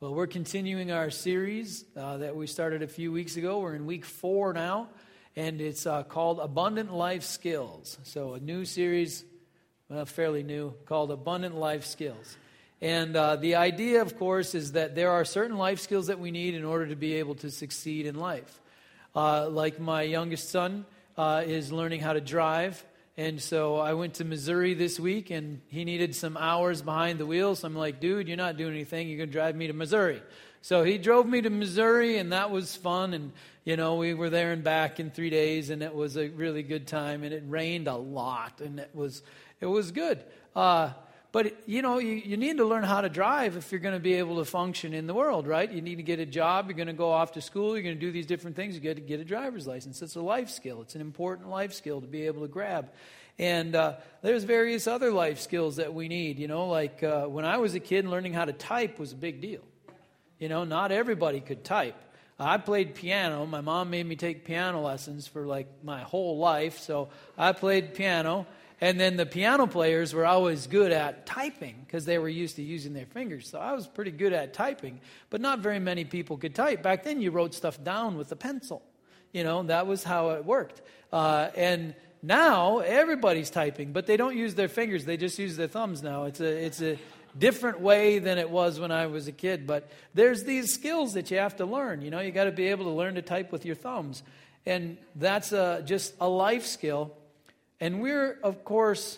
Well, we're continuing our series that we started a few weeks ago. We're in week 4 now, and it's called Abundant Life Skills. So a new series, well, fairly new, called Abundant Life Skills. And the idea, of course, is that there are certain life skills that we need in order to be able to succeed in life. Like my youngest son is learning how to drive. And so I went to Missouri this week, and he needed some hours behind the wheel. So I'm like, dude, you're not doing anything. You're going to drive me to Missouri. So he drove me to Missouri, and that was fun. And, you know, we were there and back in 3 days, and it was a really good time. And it rained a lot, and it was good. But, you know, you need to learn how to drive if you're going to be able to function in the world, right? You need to get a job. You're going to go off to school. You're going to do these different things. You got to get a driver's license. It's a life skill. It's an important life skill to be able to grab. And there's various other life skills that we need. You know, like when I was a kid, learning how to type was a big deal. You know, not everybody could type. I played piano. My mom made me take piano lessons for like my whole life. So I played piano. And then the piano players were always good at typing because they were used to using their fingers. So I was pretty good at typing, but not very many people could type. Back then you wrote stuff down with a pencil. You know, that was how it worked. And now everybody's typing, but they don't use their fingers. They just use their thumbs now. It's a different way than it was when I was a kid. But there's these skills that you have to learn. You know, you got to be able to learn to type with your thumbs. And that's just a life skill. And we're, of course,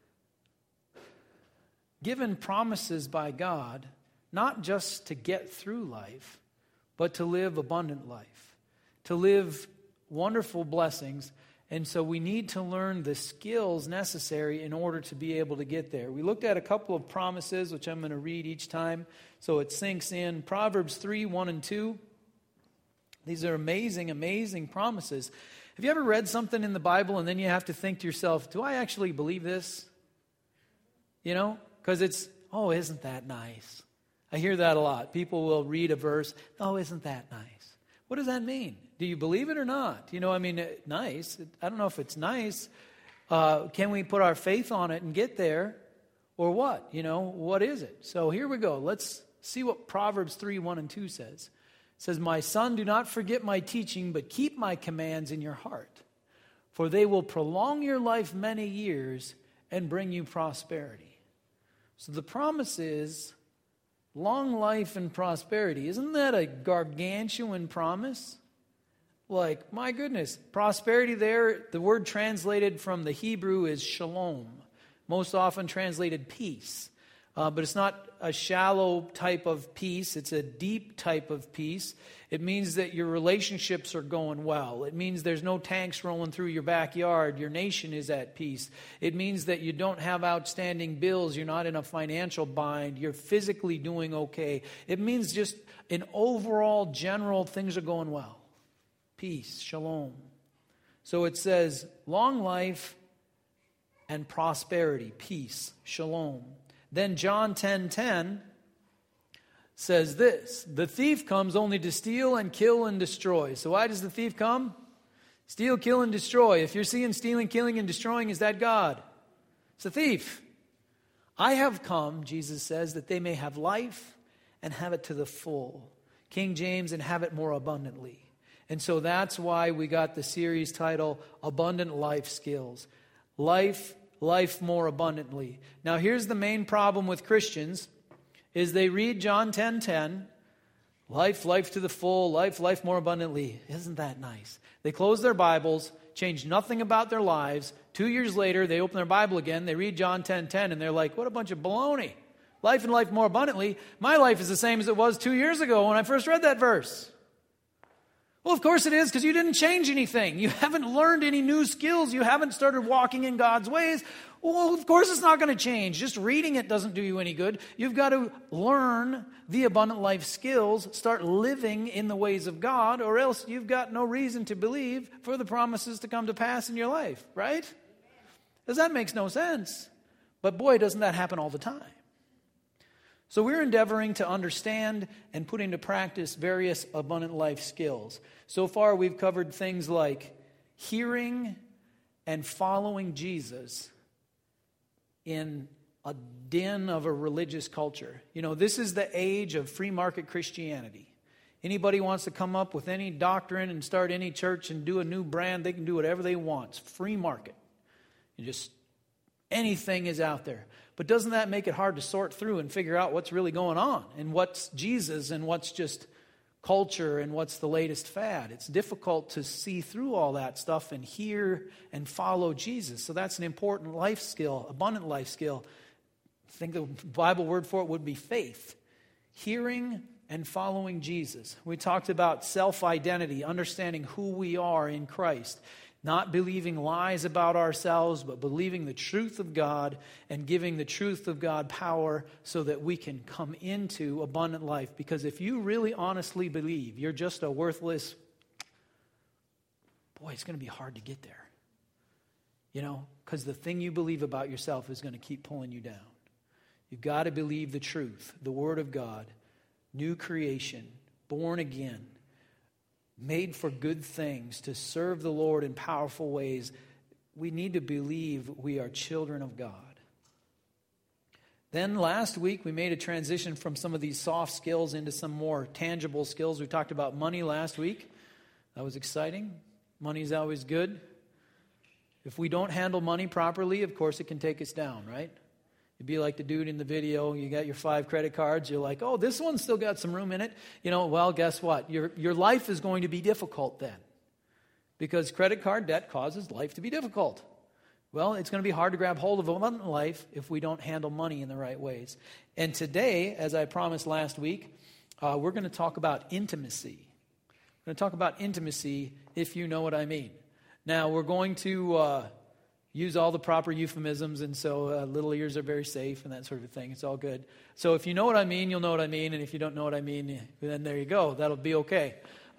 given promises by God, not just to get through life, but to live abundant life, to live wonderful blessings. And so we need to learn the skills necessary in order to be able to get there. We looked at a couple of promises, which I'm going to read each time so it sinks in. Proverbs 3, 1 and 2. These are amazing, amazing promises. Have you ever read something in the Bible and then you have to think to yourself, do I actually believe this? You know, because it's, oh, isn't that nice? I hear that a lot. People will read a verse, oh, isn't that nice? What does that mean? Do you believe it or not? You know, I mean, nice. I don't know if it's nice. Can we put our faith on it and get there? Or what? You know, what is it? So here we go. Let's see what Proverbs 3, 1 and 2 says. It says, my son, do not forget my teaching, but keep my commands in your heart. For they will prolong your life many years and bring you prosperity. So the promise is long life and prosperity. Isn't that a gargantuan promise? Like, my goodness, prosperity there, the word translated from the Hebrew is shalom. Most often translated peace. But it's not a shallow type of peace. It's a deep type of peace. It means that your relationships are going well. It means there's no tanks rolling through your backyard. Your nation is at peace. It means that you don't have outstanding bills. You're not in a financial bind. You're physically doing okay. It means just in overall general things are going well. Peace, shalom. So it says long life and prosperity, peace, shalom. Then John 10:10 says this, the thief comes only to steal and kill and destroy. So why does the thief come? Steal, kill, and destroy. If you're seeing stealing, killing, and destroying, is that God? It's a thief. I have come, Jesus says, that they may have life and have it to the full. King James, and have it more abundantly. And so that's why we got the series title, Abundant Life Skills. Life more abundantly. Now here's the main problem with Christians is they read John 10:10, life to the full, life more abundantly. Isn't that nice? They close their Bibles, change nothing about their lives. 2 years later, they open their Bible again, they read John 10:10, and they're like, what a bunch of baloney. Life and life more abundantly. My life is the same as it was 2 years ago when I first read that verse. Well, of course it is, because you didn't change anything. You haven't learned any new skills. You haven't started walking in God's ways. Well, of course it's not going to change. Just reading it doesn't do you any good. You've got to learn the abundant life skills, start living in the ways of God, or else you've got no reason to believe for the promises to come to pass in your life, right? Because that makes no sense. But boy, doesn't that happen all the time. So we're endeavoring to understand and put into practice various abundant life skills. So far we've covered things like hearing and following Jesus in a den of a religious culture. You know, this is the age of free market Christianity. Anybody wants to come up with any doctrine and start any church and do a new brand, they can do whatever they want. It's free market. You just, anything is out there. But doesn't that make it hard to sort through and figure out what's really going on and what's Jesus and what's just culture and what's the latest fad? It's difficult to see through all that stuff and hear and follow Jesus. So that's an important life skill, abundant life skill. I think the Bible word for it would be faith. Hearing and following Jesus. We talked about self-identity, understanding who we are in Christ. Not believing lies about ourselves, but believing the truth of God and giving the truth of God power so that we can come into abundant life. Because if you really honestly believe you're just a worthless, boy, it's going to be hard to get there. You know, because the thing you believe about yourself is going to keep pulling you down. You've got to believe the truth, the Word of God, new creation, born again, made for good things, to serve the Lord in powerful ways. We need to believe we are children of God. Then last week we made a transition from some of these soft skills into some more tangible skills. We talked about money last week. That was exciting. Money's always good. If we don't handle money properly, of course it can take us down, right? You'd be like the dude in the video. You got your 5 credit cards. You're like, oh, this one's still got some room in it. You know, well, guess what? Your life is going to be difficult then. Because credit card debt causes life to be difficult. Well, it's going to be hard to grab hold of abundant life if we don't handle money in the right ways. And today, as I promised last week, we're going to talk about intimacy. We're going to talk about intimacy, if you know what I mean. Now, we're going to use all the proper euphemisms, and so little ears are very safe and that sort of thing. It's all good. So if you know what I mean, you'll know what I mean, and if you don't know what I mean, then there you go. That'll be okay.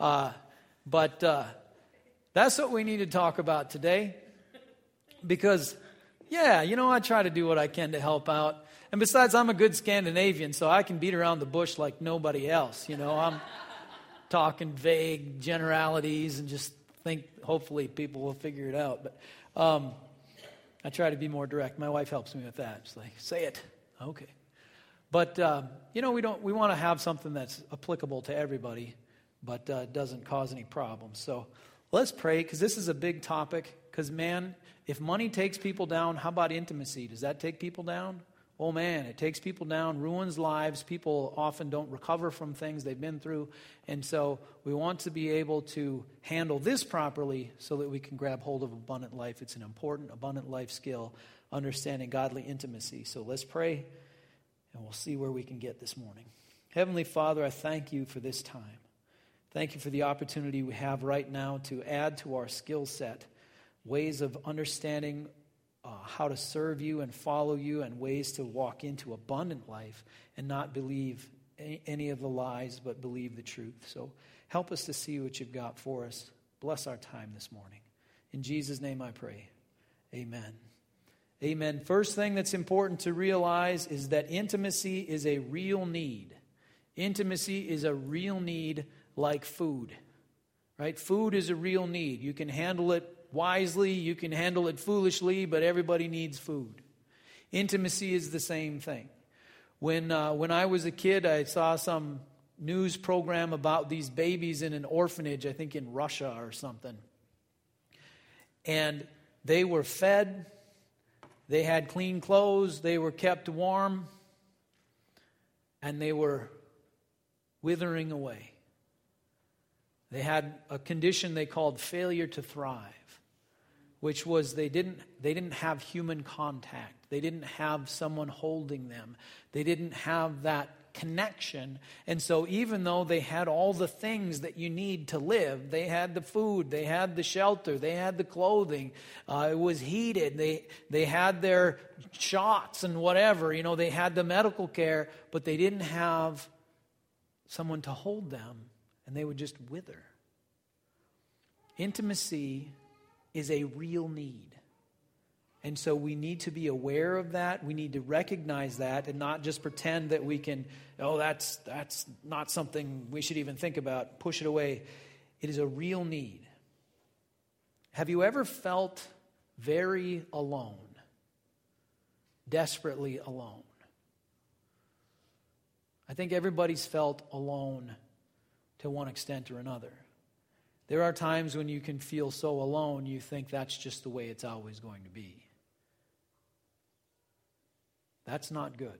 But that's what we need to talk about today because, yeah, you know, I try to do what I can to help out. And besides, I'm a good Scandinavian, so I can beat around the bush like nobody else. You know, I'm talking vague generalities and just think hopefully people will figure it out. But I try to be more direct. My wife helps me with that. She's like, say it. Okay. But, you know, we want to have something that's applicable to everybody, but doesn't cause any problems. So let's pray, because this is a big topic. Because, man, if money takes people down, how about intimacy? Does that take people down? Oh, man, it takes people down, ruins lives. People often don't recover from things they've been through. And so we want to be able to handle this properly so that we can grab hold of abundant life. It's an important abundant life skill, understanding godly intimacy. So let's pray, and we'll see where we can get this morning. Heavenly Father, I thank you for this time. Thank you for the opportunity we have right now to add to our skill set ways of understanding how to serve you and follow you, and ways to walk into abundant life and not believe any of the lies, but believe the truth. So help us to see what you've got for us. Bless our time this morning. In Jesus' name I pray. Amen. Amen. First thing that's important to realize is that intimacy is a real need. Intimacy is a real need like food. Right? Food is a real need. You can handle it wisely, you can handle it foolishly, but everybody needs food. Intimacy is the same thing. When I was a kid, I saw some news program about these babies in an orphanage, I think in Russia or something. And they were fed, they had clean clothes, they were kept warm, and they were withering away. They had a condition they called failure to thrive, which was they didn't have human contact. They didn't have someone holding them. They didn't have that connection. And so even though they had all the things that you need to live, they had the food, they had the shelter, they had the clothing, it was heated, they had their shots and whatever, you know, they had the medical care, but they didn't have someone to hold them, and they would just wither. Intimacy is a real need. And so we need to be aware of that. We need to recognize that and not just pretend that we can, oh, that's not something we should even think about. Push it away. It is a real need. Have you ever felt very alone? desperately alone. I think everybody's felt alone to one extent or another. There are times when you can feel so alone you think that's just the way it's always going to be. That's not good.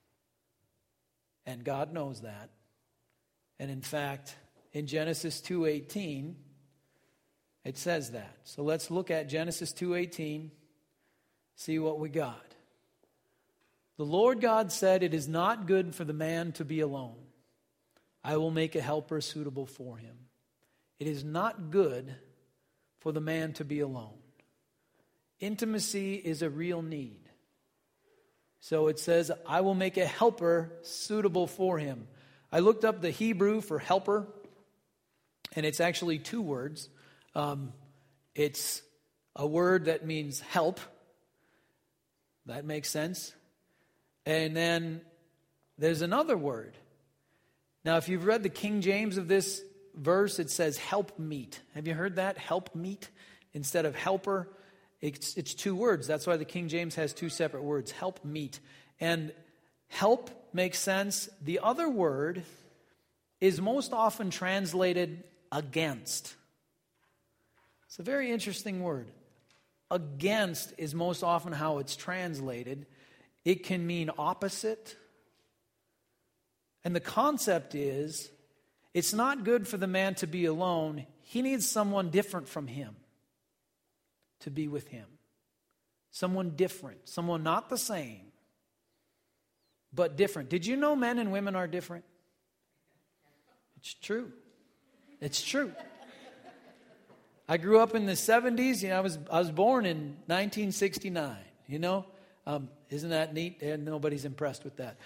And God knows that. And in fact, in Genesis 2:18, it says that. So let's look at Genesis 2:18, see what we got. The Lord God said, "It is not good for the man to be alone. I will make a helper suitable for him." It is not good for the man to be alone. Intimacy is a real need. So it says, "I will make a helper suitable for him." I looked up the Hebrew for helper, and it's actually two words. It's a word that means help. That makes sense. And then there's another word. Now, if you've read the King James of this verse, it says help meet. Have you heard that? Help meet instead of helper. It's two words. That's why the King James has two separate words, help meet. And help makes sense. The other word is most often translated against. It's a very interesting word. Against is most often how it's translated. It can mean opposite. And the concept is, it's not good for the man to be alone. He needs someone different from him to be with him. Someone different. Someone not the same, but different. Did you know men and women are different? It's true. It's true. I grew up in the 70s. I was born in 1969. Isn't that neat? And nobody's impressed with that.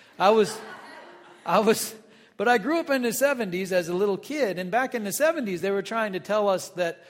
But I grew up in the 70s as a little kid, and back in the 70s, they were trying to tell us that,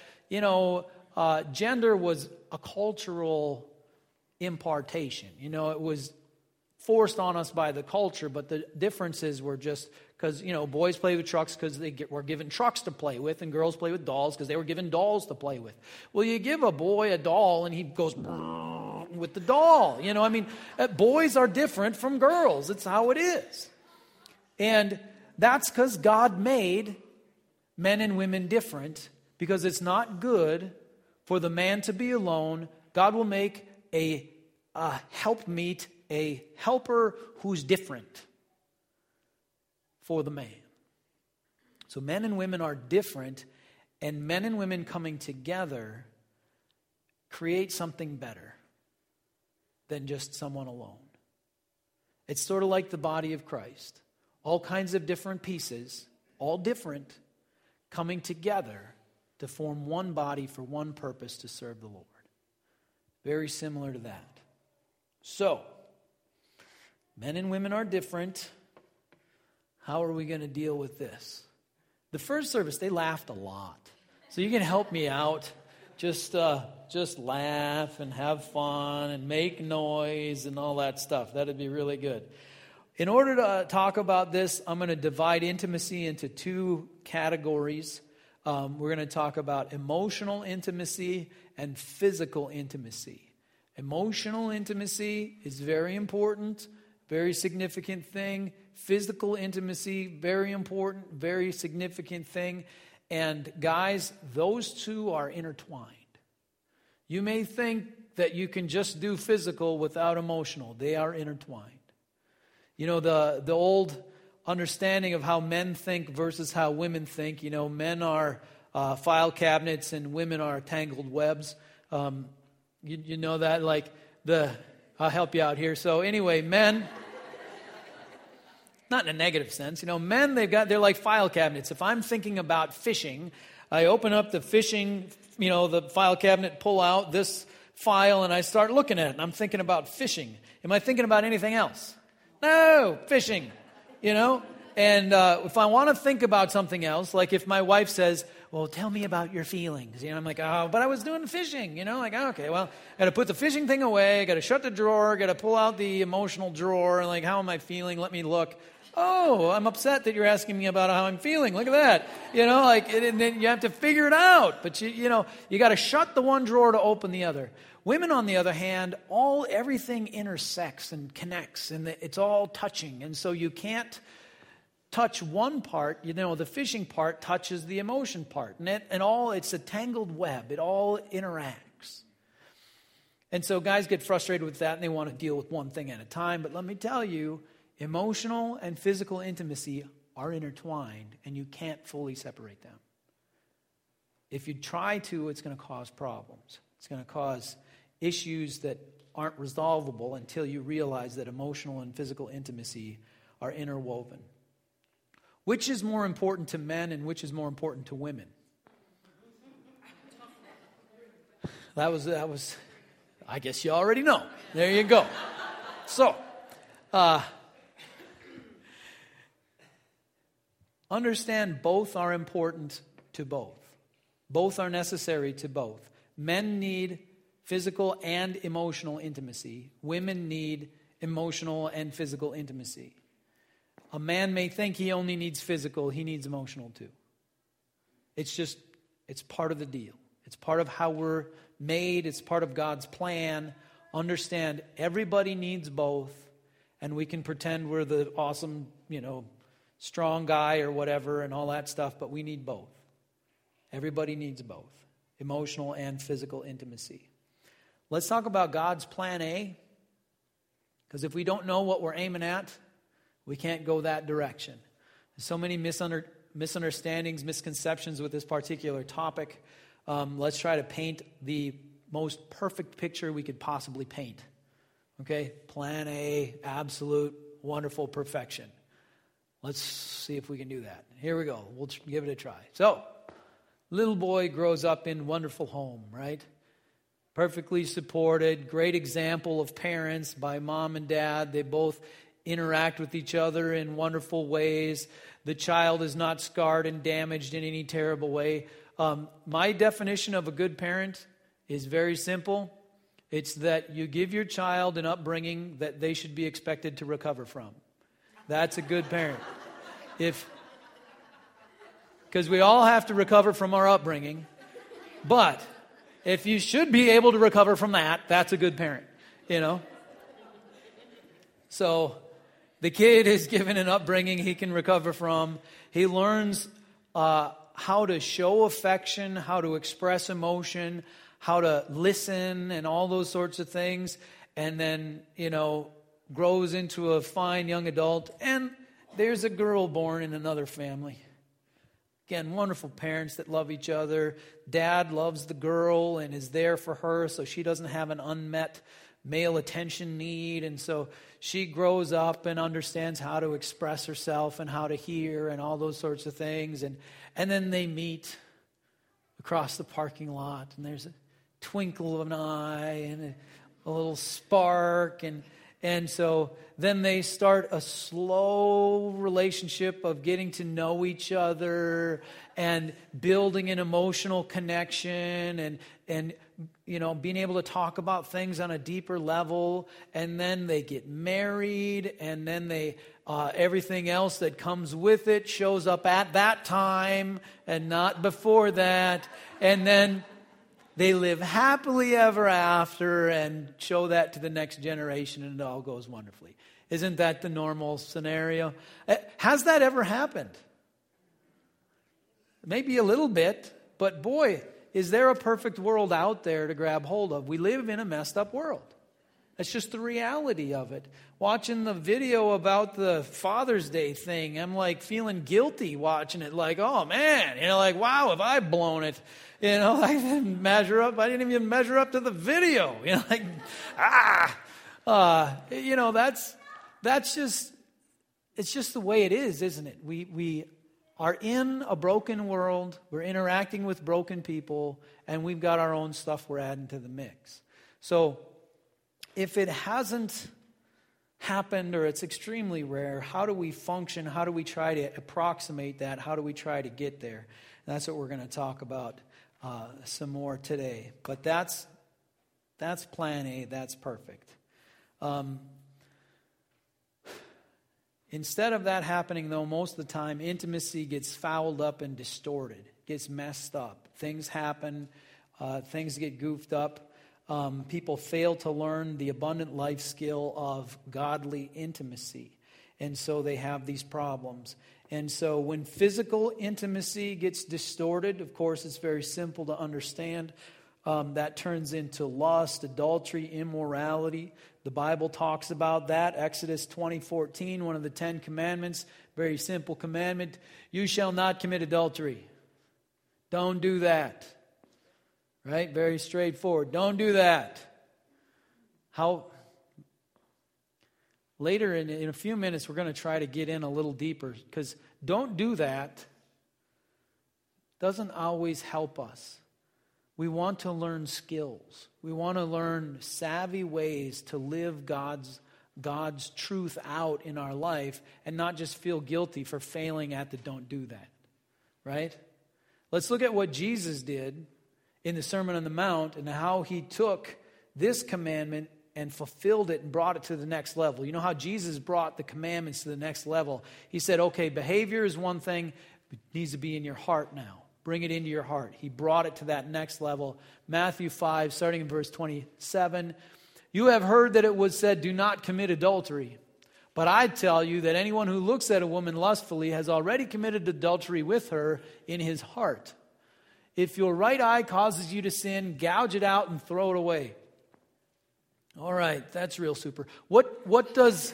gender was a cultural impartation. It was forced on us by the culture, but the differences were just because, boys play with trucks because they were given trucks to play with, and girls play with dolls because they were given dolls to play with. Well, you give a boy a doll, and he goes with the doll. Boys are different from girls. It's how it is. And that's because God made men and women different, because it's not good for the man to be alone. God will make a helpmeet, a helper who's different for the man. So men and women are different, and men and women coming together create something better than just someone alone. It's sort of like the body of Christ. All kinds of different pieces, all different, coming together to form one body for one purpose, to serve the Lord. Very similar to that. So, men and women are different. How are we going to deal with this? The first service, they laughed a lot. So you can help me out. Just laugh and have fun and make noise and all that stuff. That'd be really good. In order to talk about this, I'm going to divide intimacy into two categories. We're going to talk about emotional intimacy and physical intimacy. Emotional intimacy is very important, very significant thing. Physical intimacy, very important, very significant thing. And guys, those two are intertwined. You may think that you can just do physical without emotional. They are intertwined. The old understanding of how men think versus how women think. Men are file cabinets and women are tangled webs. You know that? I'll help you out here. So anyway, men, not in a negative sense. Men, they're like file cabinets. If I'm thinking about fishing, I open up the fishing, the file cabinet, pull out this file, and I start looking at it. And I'm thinking about fishing. Am I thinking about anything else? No, fishing, And if I want to think about something else, like if my wife says, well, tell me about your feelings. I'm like, oh, but I was doing fishing, okay, well, got to put the fishing thing away, got to shut the drawer, got to pull out the emotional drawer, and how am I feeling? Let me look. Oh, I'm upset that you're asking me about how I'm feeling. Look at that. And then you have to figure it out. But you got to shut the one drawer to open the other. Women, on the other hand, everything intersects and connects, and it's all touching. And so you can't touch one part. The fishing part touches the emotion part, and it's a tangled web. It all interacts. And so guys get frustrated with that, and they want to deal with one thing at a time. But let me tell you, emotional and physical intimacy are intertwined, and you can't fully separate them. If you try to, it's going to cause problems. It's going to cause issues that aren't resolvable until you realize that emotional and physical intimacy are interwoven. Which is more important to men and which is more important to women? That was. I guess you already know. There you go. So, understand both are important to both. Both are necessary to both. Men need physical and emotional intimacy. Women need emotional and physical intimacy. A man may think he only needs physical, he needs emotional too. It's part of the deal. It's part of how we're made. It's part of God's plan. Understand, everybody needs both, and we can pretend we're the awesome, strong guy or whatever and all that stuff, but we need both. Everybody needs both, emotional and physical intimacy. Let's talk about God's plan A, because if we don't know what we're aiming at, we can't go that direction. There's so many misunderstandings, misconceptions with this particular topic. Let's try to paint the most perfect picture we could possibly paint. Okay? Plan A, absolute, wonderful perfection. Let's see if we can do that. Here we go. We'll give it a try. So, little boy grows up in wonderful home, right? Perfectly supported, great example of parents by mom and dad. They both interact with each other in wonderful ways. The child is not scarred and damaged in any terrible way. My definition of a good parent is very simple. It's that you give your child an upbringing that they should be expected to recover from. That's a good parent. Because we all have to recover from our upbringing. But if you should be able to recover from that, that's a good parent, So the kid is given an upbringing he can recover from. He learns how to show affection, how to express emotion, how to listen, and all those sorts of things. And then, grows into a fine young adult. And there's a girl born in another family. Again, wonderful parents that love each other. Dad loves the girl and is there for her, so she doesn't have an unmet male attention need. And so she grows up and understands how to express herself and how to hear and all those sorts of things. And then they meet across the parking lot, and there's a twinkle of an eye and a little spark. And so then they start a slow relationship of getting to know each other and building an emotional connection and being able to talk about things on a deeper level. And then they get married, and then they everything else that comes with it shows up at that time and not before that. And then they live happily ever after and show that to the next generation, and it all goes wonderfully. Isn't that the normal scenario? Has that ever happened? Maybe a little bit, but boy, is there a perfect world out there to grab hold of? We live in a messed up world. That's just the reality of it. Watching the video about the Father's Day thing, I'm like feeling guilty watching it. Like, oh man, wow, have I blown it? I didn't measure up. I didn't even measure up to the video. That's just, it's just the way it is, isn't it? We are in a broken world. We're interacting with broken people, and we've got our own stuff we're adding to the mix. So if it hasn't happened, or it's extremely rare, how do we function? How do we try to approximate that? How do we try to get there? And that's what we're going to talk about some more today. But that's plan A. That's perfect. Instead of that happening, though, most of the time, intimacy gets fouled up and distorted, gets messed up. Things happen, things get goofed up. People fail to learn the abundant life skill of godly intimacy. And so they have these problems. And so when physical intimacy gets distorted, of course, it's very simple to understand. That turns into lust, adultery, immorality. The Bible talks about that. Exodus 20:14, one of the 10 commandments, very simple commandment. You shall not commit adultery. Don't do that. Right? Very straightforward. Don't do that. Later in a few minutes, we're going to try to get in a little deeper, because don't do that doesn't always help us. We want to learn skills. We want to learn savvy ways to live God's truth out in our life and not just feel guilty for failing at the don't do that. Right? Let's look at what Jesus did in the Sermon on the Mount and how he took this commandment and fulfilled it and brought it to the next level. You know how Jesus brought the commandments to the next level? He said, okay, behavior is one thing, but it needs to be in your heart now. Bring it into your heart. He brought it to that next level. Matthew 5, starting in verse 27. You have heard that it was said, do not commit adultery. But I tell you that anyone who looks at a woman lustfully has already committed adultery with her in his heart. If your right eye causes you to sin, gouge it out and throw it away. All right, that's real super. What does...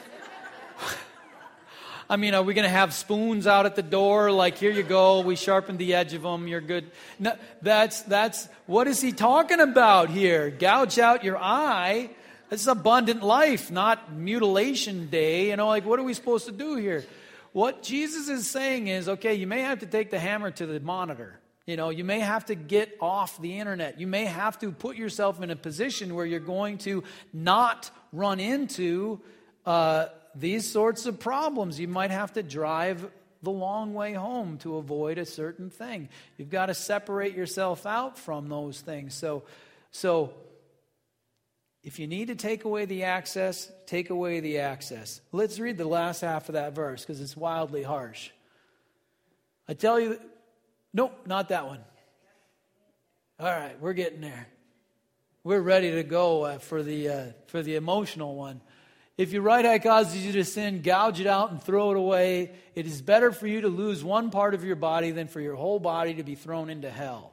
I mean, are we going to have spoons out at the door? Like, here you go, we sharpened the edge of them, you're good. No, that's what is he talking about here? Gouge out your eye. This is abundant life, not mutilation day. You know, like, what are we supposed to do here? What Jesus is saying is, okay, you may have to take the hammer to the monitor. You know, you may have to get off the internet. You may have to put yourself in a position where you're going to not run into these sorts of problems. You might have to drive the long way home to avoid a certain thing. You've got to separate yourself out from those things. So if you need to take away the access, take away the access. Let's read the last half of that verse because it's wildly harsh. I tell you, nope, not that one. All right, we're getting there. We're ready to go for the emotional one. If your right eye causes you to sin, gouge it out and throw it away. It is better for you to lose one part of your body than for your whole body to be thrown into hell.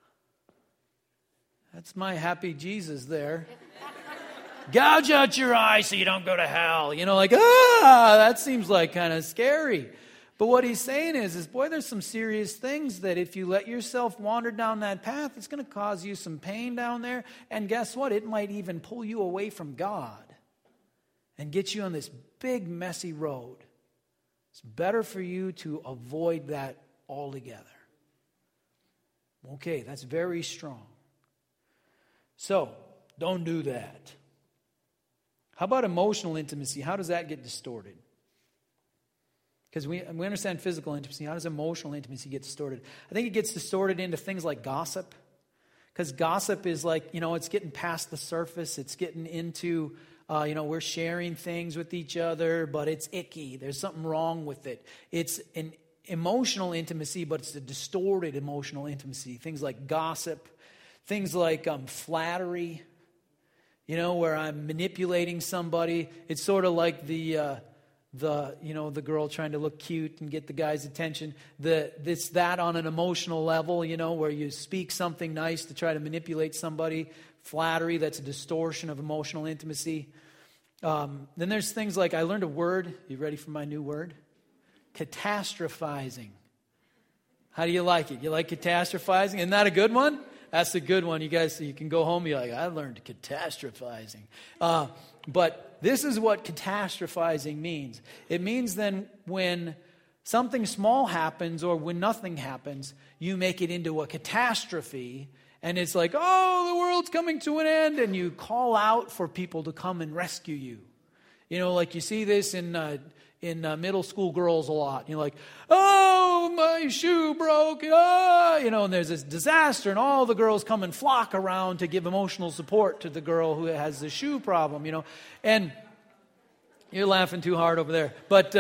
That's my happy Jesus there. Gouge out your eye so you don't go to hell. You know, like, that seems like kind of scary. But what he's saying is, boy, there's some serious things that if you let yourself wander down that path, it's going to cause you some pain down there. And guess what? It might even pull you away from God and get you on this big, messy road. It's better for you to avoid that altogether. Okay, that's very strong. So, don't do that. How about emotional intimacy? How does that get distorted? Because we understand physical intimacy. How does emotional intimacy get distorted? I think it gets distorted into things like gossip. Because gossip is like, it's getting past the surface. It's getting into... we're sharing things with each other, but it's icky. There's something wrong with it. It's an emotional intimacy, but it's a distorted emotional intimacy. Things like gossip, things like flattery, where I'm manipulating somebody. It's sort of like the girl trying to look cute and get the guy's attention. It's that on an emotional level, where you speak something nice to try to manipulate somebody. Flattery, that's a distortion of emotional intimacy. Then there's things like, I learned a word. You ready for my new word? Catastrophizing. How do you like it? You like catastrophizing? Isn't that a good one? That's a good one. You guys, you can go home and be like, I learned catastrophizing. But this is what catastrophizing means. It means then when something small happens or when nothing happens, you make it into a catastrophe. And it's like, the world's coming to an end. And you call out for people to come and rescue you. Like you see this in middle school girls a lot. You're like, my shoe broke. And there's this disaster. And all the girls come and flock around to give emotional support to the girl who has the shoe problem, And You're laughing too hard over there. But,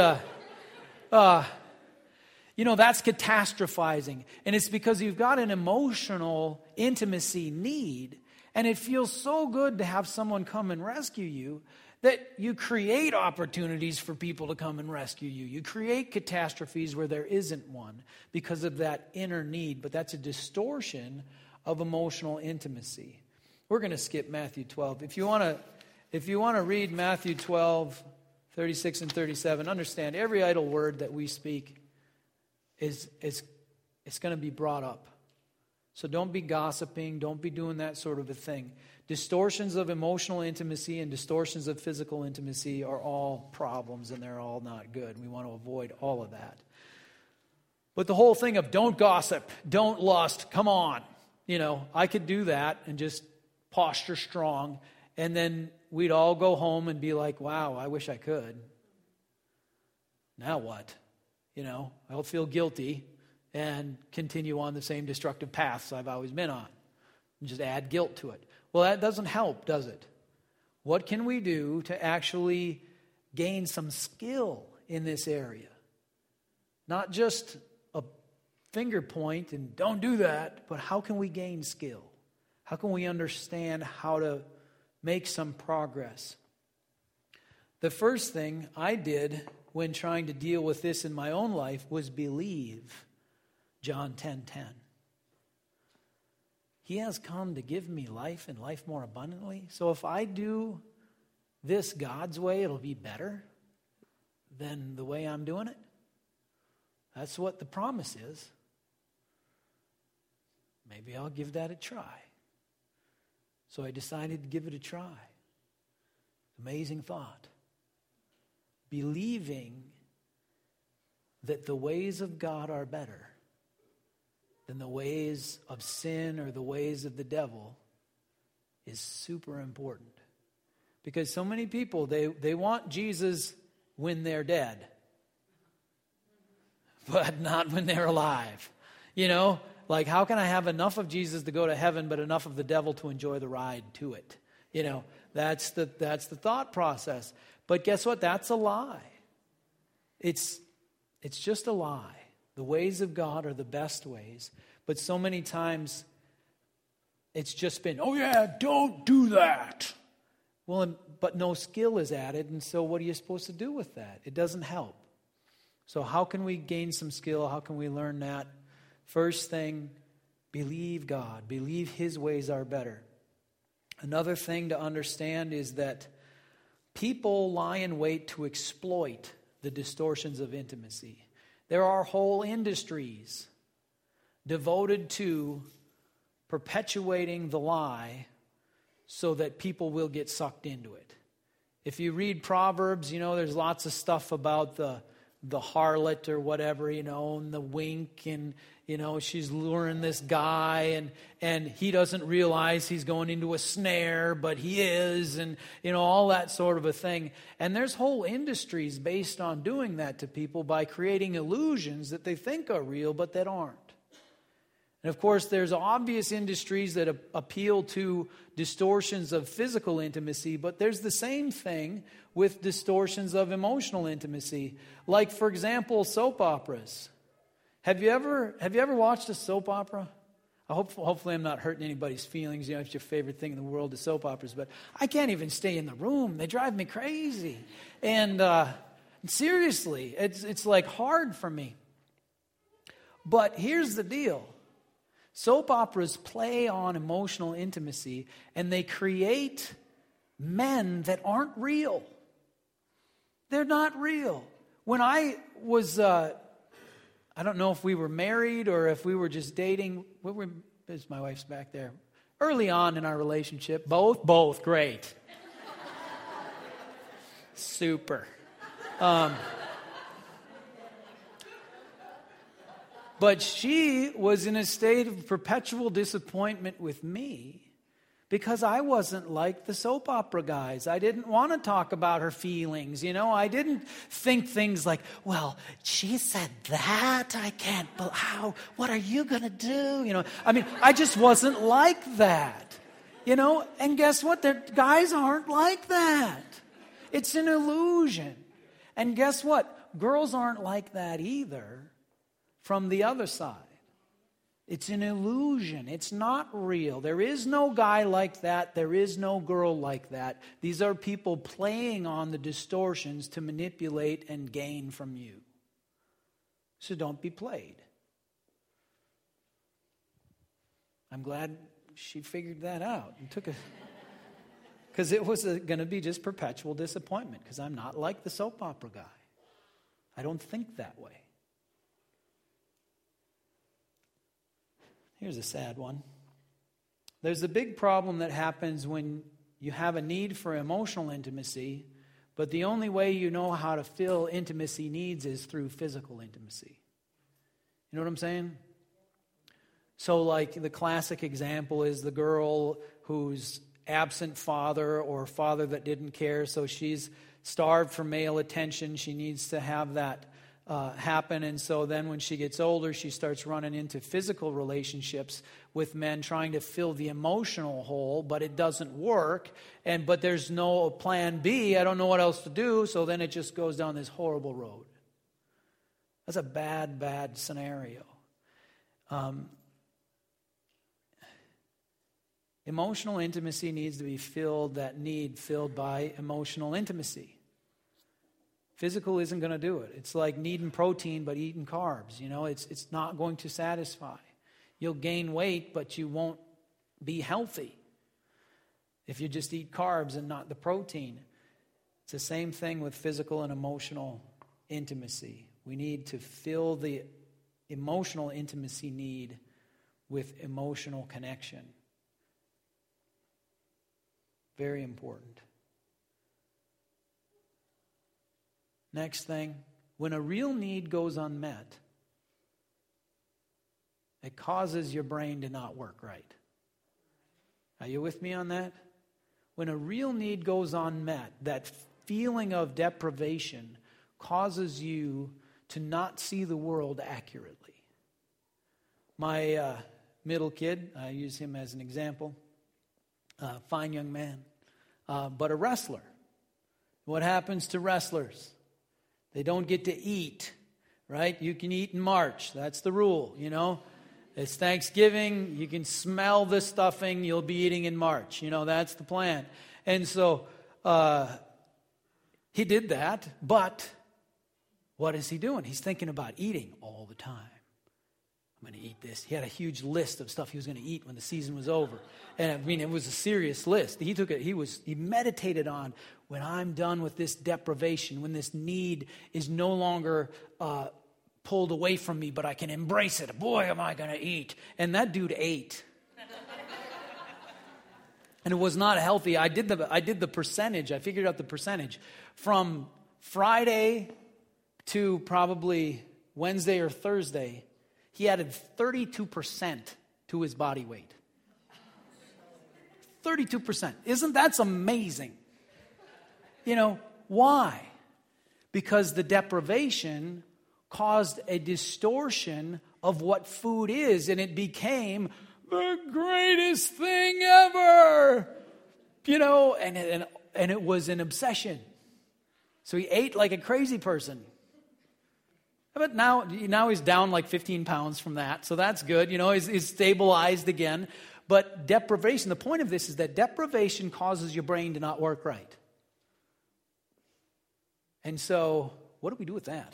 that's catastrophizing. And it's because you've got an emotional intimacy need, and it feels so good to have someone come and rescue you that you create opportunities for people to come and rescue you. You create catastrophes where there isn't one because of that inner need, but that's a distortion of emotional intimacy. We're going to skip Matthew 12. If you want to read Matthew 12, 36 and 37, understand every idle word that we speak is going to be brought up. So don't be gossiping, don't be doing that sort of a thing. Distortions of emotional intimacy and distortions of physical intimacy are all problems, and they're all not good. We want to avoid all of that. But the whole thing of don't gossip, don't lust, come on. I could do that and just posture strong, and then we'd all go home and be like, wow, I wish I could. Now what? I'll feel guilty and continue on the same destructive paths I've always been on. And just add guilt to it. Well, that doesn't help, does it? What can we do to actually gain some skill in this area? Not just a finger point and don't do that, but how can we gain skill? How can we understand how to make some progress? The first thing I did when trying to deal with this in my own life was believe John 10:10. He has come to give me life and life more abundantly. So if I do this God's way, it'll be better than the way I'm doing it. That's what the promise is. Maybe I'll give that a try. So I decided to give it a try. Amazing thought. Believing that the ways of God are better than the ways of sin or the ways of the devil is super important. Because so many people, they want Jesus when they're dead, but not when they're alive. Like, how can I have enough of Jesus to go to heaven, but enough of the devil to enjoy the ride to it? That's the thought process. But guess what? That's a lie. It's just a lie. The ways of God are the best ways. But so many times, it's just been, oh yeah, don't do that. Well, but no skill is added, and so what are you supposed to do with that? It doesn't help. So how can we gain some skill? How can we learn that? First thing, believe God. Believe His ways are better. Another thing to understand is that people lie in wait to exploit the distortions of intimacy. There are whole industries devoted to perpetuating the lie so that people will get sucked into it. If you read Proverbs, there's lots of stuff about the harlot or whatever, and the wink, and she's luring this guy, and he doesn't realize he's going into a snare, but he is, and all that sort of a thing. And there's whole industries based on doing that to people by creating illusions that they think are real but that aren't. And of course, there's obvious industries that appeal to distortions of physical intimacy, but there's the same thing with distortions of emotional intimacy. Like, for example, soap operas. Have you ever watched a soap opera? Hopefully I'm not hurting anybody's feelings. It's your favorite thing in the world is soap operas, but I can't even stay in the room. They drive me crazy. And seriously, it's like hard for me. But here's the deal. Soap operas play on emotional intimacy, and they create men that aren't real. They're not real. When I was, I don't know if we were married or if we were just dating. My wife's back there. Early on in our relationship, both great. Super. But she was in a state of perpetual disappointment with me because I wasn't like the soap opera guys. I didn't want to talk about her feelings, I didn't think things like, well, she said that, I can't, what are you going to do? I just wasn't like that, and guess what? The guys aren't like that. It's an illusion. And guess what? Girls aren't like that either from the other side. It's an illusion. It's not real. There is no guy like that. There is no girl like that. These are people playing on the distortions to manipulate and gain from you. So don't be played. I'm glad she figured that out and took a... Because it was going to be just perpetual disappointment, because I'm not like the soap opera guy. I don't think that way. Here's a sad one. There's a big problem that happens when you have a need for emotional intimacy, but the only way you know how to fill intimacy needs is through physical intimacy. You know what I'm saying? So like the classic example is the girl who's absent father or father that didn't care, so she's starved for male attention. She needs to have that happen, and so then when she gets older, she starts running into physical relationships with men, trying to fill the emotional hole, but it doesn't work. But there's no plan B. I don't know what else to do, so then it just goes down this horrible road. That's a bad, bad scenario. Emotional intimacy needs to be filled, that need filled by emotional intimacy. Physical isn't going to do it. It's like needing protein but eating carbs. You know, it's not going to satisfy. You'll gain weight, but you won't be healthy if you just eat carbs and not the protein. It's the same thing with physical and emotional intimacy. We need to fill the emotional intimacy need with emotional connection. Very important. Next thing, when a real need goes unmet, it causes your brain to not work right. Are you with me on that? When a real need goes unmet, that feeling of deprivation causes you to not see the world accurately. My middle kid, I use him as an example, fine young man, but a wrestler. What happens to wrestlers? They don't get to eat, right? You can eat in March. That's the rule, you know. It's Thanksgiving. You can smell the stuffing. You'll be eating in March. You know, that's the plan. And so he did that, but what is he doing? He's thinking about eating all the time. I'm going to eat this. He had a huge list of stuff he was going to eat when the season was over. And I mean, it was a serious list. He took it. He meditated on, when I'm done with this deprivation, when this need is no longer pulled away from me, but I can embrace it. Boy, am I going to eat. And that dude ate. And it was not healthy. I did the percentage. I figured out the percentage. From Friday to probably Wednesday or Thursday, he added 32% to his body weight. 32%. Isn't that amazing? You know, why? Because the deprivation caused a distortion of what food is, and it became the greatest thing ever. You know, and it was an obsession. So he ate like a crazy person. But now he's down like 15 pounds from that, so that's good. You know, he's stabilized again. But deprivation, the point of this is that deprivation causes your brain to not work right. And so, what do we do with that?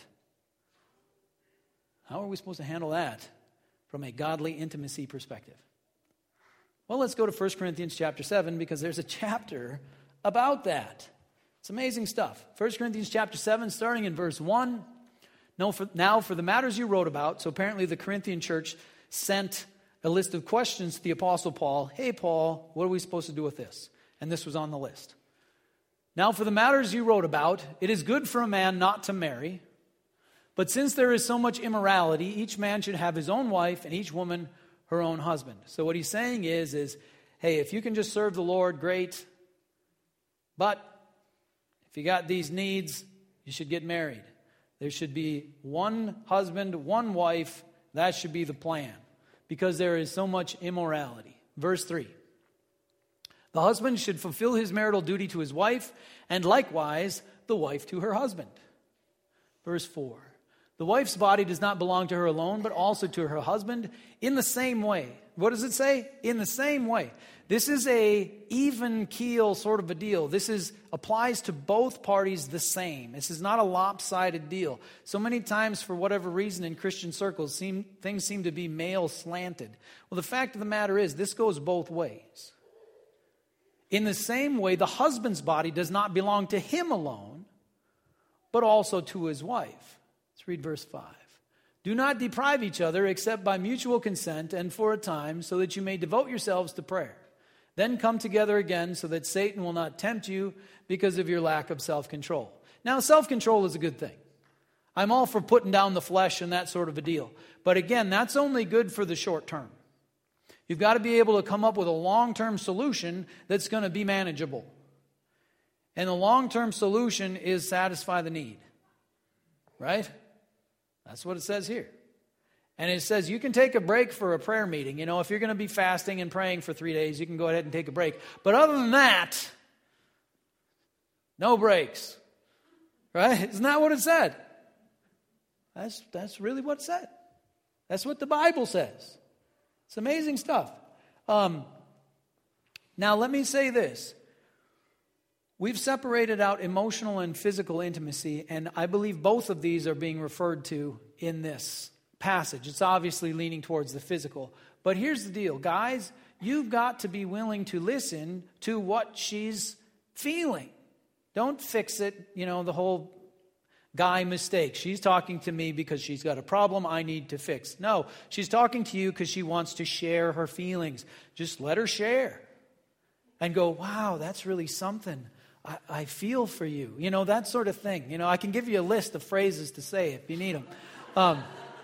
How are we supposed to handle that from a godly intimacy perspective? Well, let's go to 1 Corinthians chapter 7, because there's a chapter about that. It's amazing stuff. 1 Corinthians chapter 7, starting in verse 1. Now for the matters you wrote about, so apparently the Corinthian church sent a list of questions to the Apostle Paul. Hey, Paul, what are we supposed to do with this? And this was on the list. Now for the matters you wrote about, it is good for a man not to marry, but since there is so much immorality, each man should have his own wife and each woman her own husband. So what he's saying is, hey, if you can just serve the Lord, great. But if you got these needs, you should get married. There should be one husband, one wife. That should be the plan, because there is so much immorality. Verse 3. The husband should fulfill his marital duty to his wife, and likewise the wife to her husband. Verse 4. The wife's body does not belong to her alone, but also to her husband in the same way. What does it say? In the same way. This is a even keel sort of a deal. This applies to both parties the same. This is not a lopsided deal. So many times, for whatever reason, in Christian circles, things seem to be male slanted. Well, the fact of the matter is, this goes both ways. In the same way, the husband's body does not belong to him alone, but also to his wife. Let's read verse 5. Do not deprive each other except by mutual consent and for a time, so that you may devote yourselves to prayer. Then come together again so that Satan will not tempt you because of your lack of self-control. Now, self-control is a good thing. I'm all for putting down the flesh and that sort of a deal. But again, that's only good for the short term. You've got to be able to come up with a long-term solution that's going to be manageable. And the long-term solution is satisfy the need. Right? That's what it says here. And it says you can take a break for a prayer meeting. You know, if you're going to be fasting and praying for 3 days, you can go ahead and take a break. But other than that, no breaks. Right? Isn't that what it said? That's really what it said. That's what the Bible says. It's amazing stuff. Now, let me say this. We've separated out emotional and physical intimacy, and I believe both of these are being referred to in this passage. It's obviously leaning towards the physical. But here's the deal, guys. You've got to be willing to listen to what she's feeling. Don't fix it, the whole guy mistake. She's talking to me because she's got a problem I need to fix. No, she's talking to you because she wants to share her feelings. Just let her share. And go, wow, that's really something. I feel for you. That sort of thing. I can give you a list of phrases to say if you need them.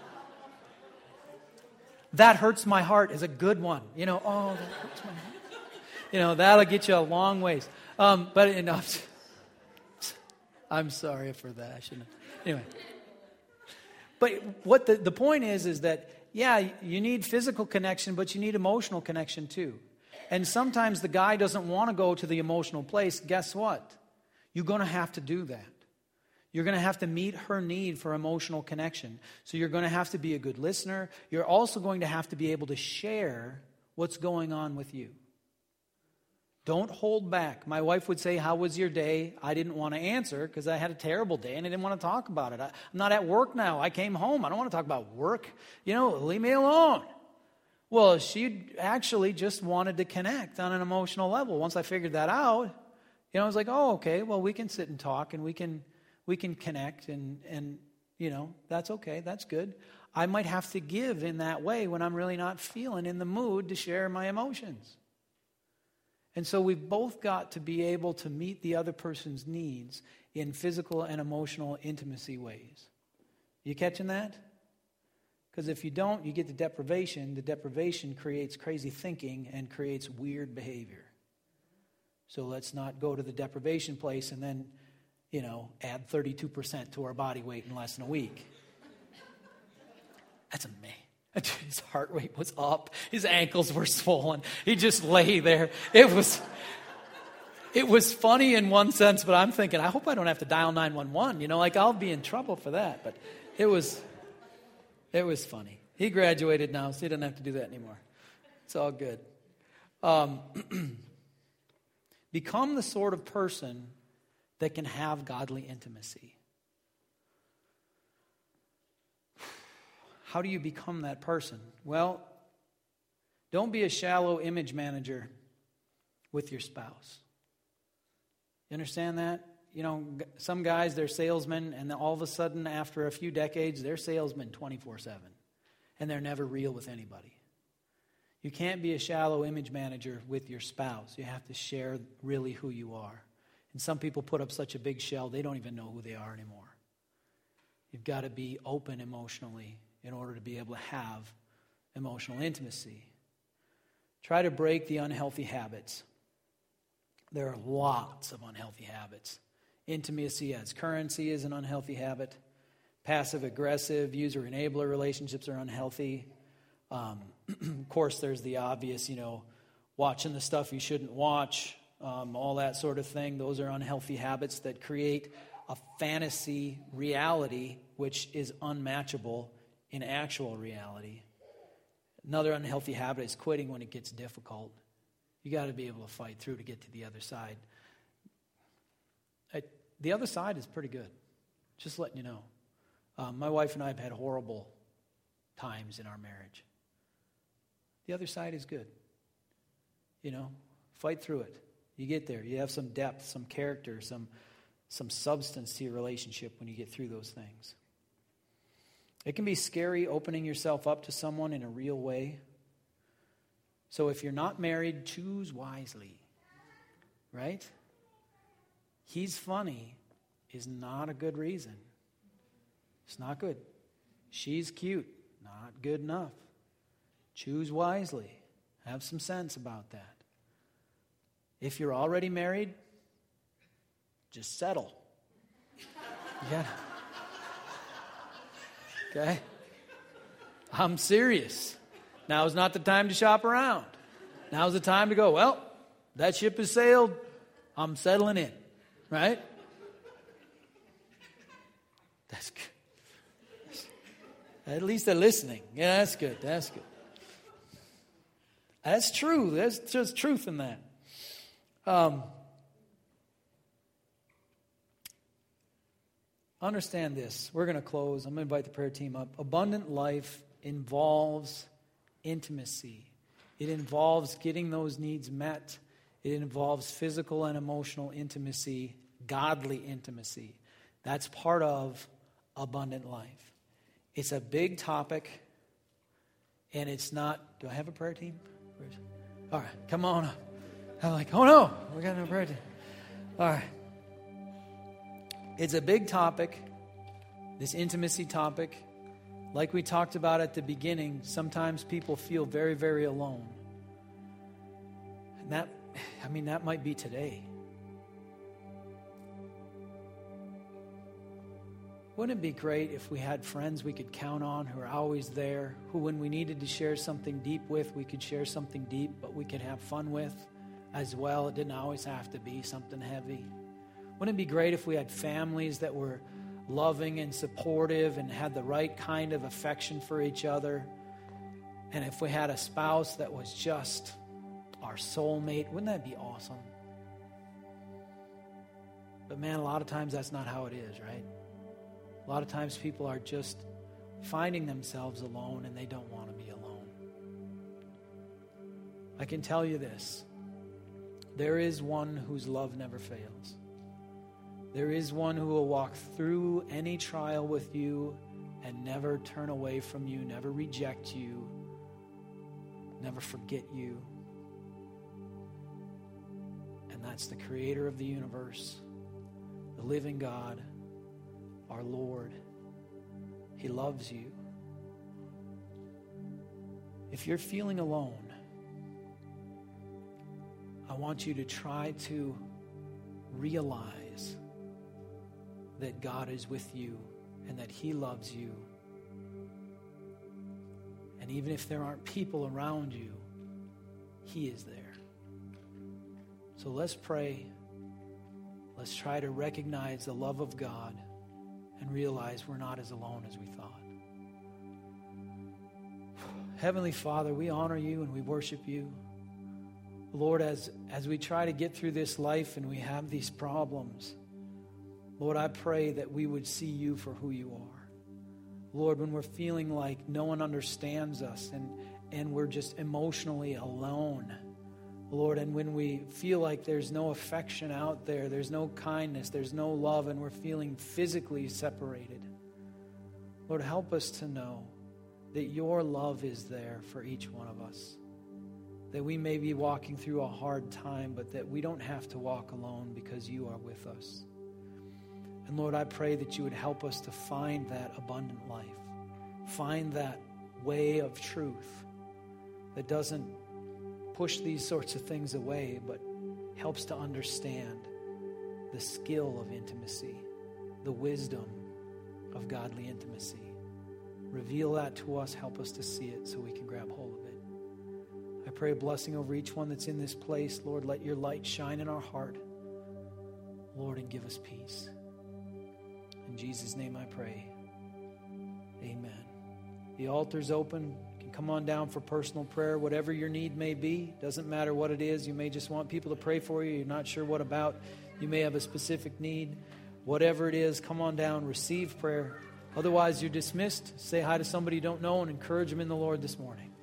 That hurts my heart is a good one. That hurts my heart. That'll get you a long ways. But I'm sorry for that. I shouldn't have. Anyway. But what the point is that, yeah, you need physical connection, but you need emotional connection too. And sometimes the guy doesn't want to go to the emotional place. Guess what? You're going to have to do that. You're going to have to meet her need for emotional connection. So you're going to have to be a good listener. You're also going to have to be able to share what's going on with you. Don't hold back. My wife would say, how was your day? I didn't want to answer because I had a terrible day and I didn't want to talk about it. I'm not at work now. I came home. I don't want to talk about work. Leave me alone. Well, she actually just wanted to connect on an emotional level. Once I figured that out, I was like, oh, okay, well, we can sit and talk and we can connect and that's okay, that's good. I might have to give in that way when I'm really not feeling in the mood to share my emotions. And so we've both got to be able to meet the other person's needs in physical and emotional intimacy ways. You catching that? Because if you don't, you get the deprivation. The deprivation creates crazy thinking and creates weird behavior. So let's not go to the deprivation place and then, add 32% to our body weight in less than a week. That's amazing. His heart rate was up. His ankles were swollen. He just lay there. It was funny in one sense, but I'm thinking, I hope I don't have to dial 911. I'll be in trouble for that. But it was funny. He graduated now, so he doesn't have to do that anymore. It's all good. Become the sort of person that can have godly intimacy. How do you become that person? Well, don't be a shallow image manager with your spouse. You understand that? Some guys, they're salesmen, and all of a sudden, after a few decades, they're salesmen 24/7. And they're never real with anybody. You can't be a shallow image manager with your spouse. You have to share really who you are. And some people put up such a big shell, they don't even know who they are anymore. You've got to be open emotionally in order to be able to have emotional intimacy. Try to break the unhealthy habits. There are lots of unhealthy habits. Intimacy as currency is an unhealthy habit. Passive-aggressive, user-enabler relationships are unhealthy. Of course, there's the obvious, watching the stuff you shouldn't watch, all that sort of thing. Those are unhealthy habits that create a fantasy reality which is unmatchable in actual reality. Another unhealthy habit is quitting when it gets difficult. You got to be able to fight through to get to the other side. The other side is pretty good. Just letting you know. My wife and I have had horrible times in our marriage. The other side is good. Fight through it. You get there. You have some depth, some character, some substance to your relationship when you get through those things. It can be scary opening yourself up to someone in a real way. So if you're not married, choose wisely. Right? He's funny is not a good reason. It's not good. She's cute. Not good enough. Choose wisely. Have some sense about that. If you're already married, just settle. Yeah. Okay? I'm serious. Now is not the time to shop around. Now's the time to go, well, that ship has sailed. I'm settling in. Right? That's good. At least they're listening. Yeah, that's good. That's good. That's true. There's just truth in that. Understand this. We're going to close. I'm going to invite the prayer team up. Abundant life involves intimacy. It involves getting those needs met. It involves physical and emotional intimacy, godly intimacy. That's part of abundant life. It's a big topic, and it's not... Do I have a prayer team? All right, come on up. I'm like, oh no, we got no prayer team. All right. It's a big topic, this intimacy topic. Like we talked about at the beginning, sometimes people feel very, very alone. And that might be today. Wouldn't it be great if we had friends we could count on who are always there, who when we needed to share something deep with, we could share something deep, but we could have fun with as well? It didn't always have to be something heavy. Wouldn't it be great if we had families that were loving and supportive and had the right kind of affection for each other? And if we had a spouse that was just our soulmate, wouldn't that be awesome? But man, a lot of times that's not how it is, right? A lot of times people are just finding themselves alone and they don't want to be alone. I can tell you this. There is one whose love never fails. There is one who will walk through any trial with you and never turn away from you, never reject you, never forget you. And that's the creator of the universe, the living God, our Lord. He loves you. If you're feeling alone, I want you to try to realize that God is with you and that He loves you. And even if there aren't people around you, He is there. So let's pray. Let's try to recognize the love of God and realize we're not as alone as we thought. Heavenly Father, we honor you and we worship you. Lord, as we try to get through this life and we have these problems, Lord, I pray that we would see you for who you are. Lord, when we're feeling like no one understands us and we're just emotionally alone, Lord, and when we feel like there's no affection out there, there's no kindness, there's no love, and we're feeling physically separated, Lord, help us to know that your love is there for each one of us. That we may be walking through a hard time, but that we don't have to walk alone because you are with us. And Lord, I pray that you would help us to find that abundant life. Find that way of truth that doesn't push these sorts of things away, but helps to understand the skill of intimacy, the wisdom of godly intimacy. Reveal that to us. Help us to see it so we can grab hold of it. I pray a blessing over each one that's in this place. Lord, let your light shine in our heart, Lord, and give us peace. In Jesus' name I pray. Amen. The altar's open. You can come on down for personal prayer, whatever your need may be. Doesn't matter what it is. You may just want people to pray for you. You're not sure what about. You may have a specific need. Whatever it is, come on down, receive prayer. Otherwise, you're dismissed. Say hi to somebody you don't know and encourage them in the Lord this morning.